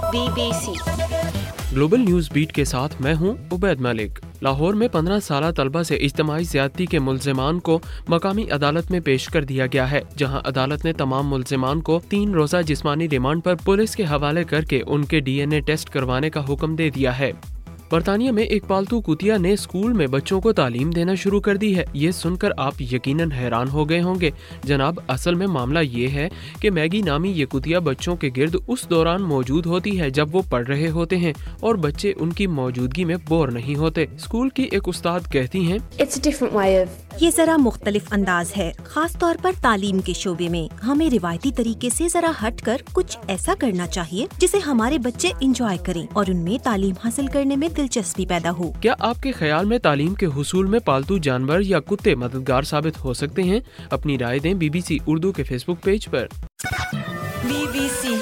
BBC global news beat के साथ मैं हूं उबैद मलिक। लाहौर में 15 साला तलबा से इज्तिमाई ज़्यादती के मुल्ज़िमान को मकामी अदालत में पेश कर दिया गया है, जहां अदालत ने तमाम मुल्ज़िमान को 3 रोज़ा जिस्मानी रिमांड पर पुलिस के हवाले करके उनके DNA टेस्ट करवाने का हुक्म दे दिया है। बरतानिया में एक पालतू कुतिया ने स्कूल में बच्चों को तालीम देना शुरू कर दी है। ये सुनकर आप यकीनन हैरान हो गए होंगे। जनाब, असल में मामला ये है कि मैगी नामी ये कुतिया बच्चों के गिर्द उस दौरान मौजूद होती है जब वो पढ़ रहे होते हैं और बच्चे उनकी मौजूदगी में बोर नहीं होते। स्कूल की एक उस्ताद कहती हैं, ये जरा मुख्तलिफ अंदाज है, खास तौर पर तालीम के शोबे में। हमें रिवायती तरीके से जरा हट कर कुछ ऐसा करना चाहिए जिसे हमारे बच्चे इंजॉय करें और उनमें तालीम हासिल करने में दिलचस्पी पैदा हो। क्या आपके ख्याल में तालीम के हुसूल में पालतू जानवर या कुत्ते मददगार साबित हो सकते हैं? अपनी राय दें BBC उर्दू के फेसबुक पेज पर। BBC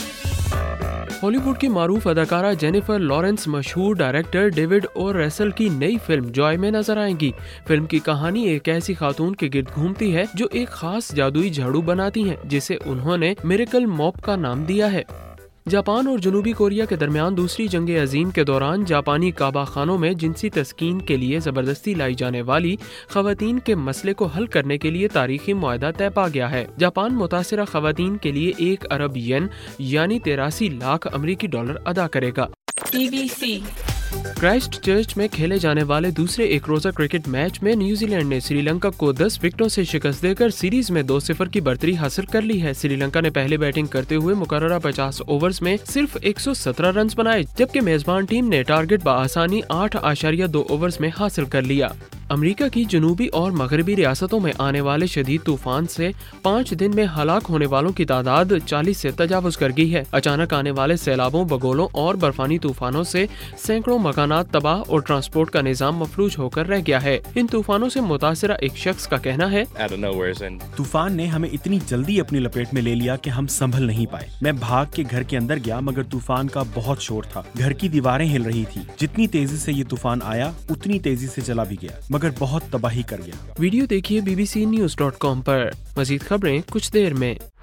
हॉलीवुड की मारूफ अदाकारा जेनिफर लॉरेंस मशहूर डायरेक्टर डेविड और रेसल की नई फिल्म जॉय में नजर आएंगी। फिल्म की कहानी एक ऐसी खातून के गिर्द घूमती है जो एक खास जादुई झाड़ू बनाती हैं, जिसे उन्होंने मिरेकल मॉप का नाम दिया है। जापान और जनूबी कोरिया के दरमियान दूसरी जंग अजीम के दौरान जापानी काबा खानों में जिनसी तस्कीन के लिए जबरदस्ती लाई जाने वाली खवातीन के मसले को हल करने के लिए तारीखी मुआहदा तय पा गया है। जापान मुतासिरा खवातीन के लिए 1 अरब येन यानी 83 लाख अमरीकी डॉलर अदा करेगा। BBC क्राइस्ट चर्च में खेले जाने वाले दूसरे एक रोजा क्रिकेट मैच में न्यूजीलैंड ने श्रीलंका को 10 विकेटों से शिकस्त देकर सीरीज में 2-0 की बढ़तरी हासिल कर ली है। श्रीलंका ने पहले बैटिंग करते हुए मुकर्ररा 50 ओवर्स में सिर्फ 117 रन बनाए, जबकि मेजबान टीम ने टारगेट बआसानी 8.2 ओवर्स में हासिल कर लिया। अमेरिका की जनूबी और मगरबी रियासतों में आने वाले शदीद तूफान से 5 दिन में हलाक होने वालों की तादाद 40 से तजावुज कर गई है। अचानक आने वाले सैलाबों, बगोलों और बर्फानी तूफानों से सैकड़ों मकानात तबाह और ट्रांसपोर्ट का निजाम मफलूज होकर रह गया है। इन तूफानों से मुतासिरा एक शख्स का कहना है, तूफान ने हमें इतनी जल्दी अपनी लपेट में ले लिया कि हम संभल नहीं पाए। मैं भाग के घर के अंदर गया, मगर तूफान का बहुत शोर था। घर की दीवारें हिल रही थी। जितनी तेजी से ये तूफान आया उतनी तेजी से चला भी गया, मगर बहुत तबाही कर गया। वीडियो देखिए bbcnews.com पर। मजीद खबरें कुछ देर में।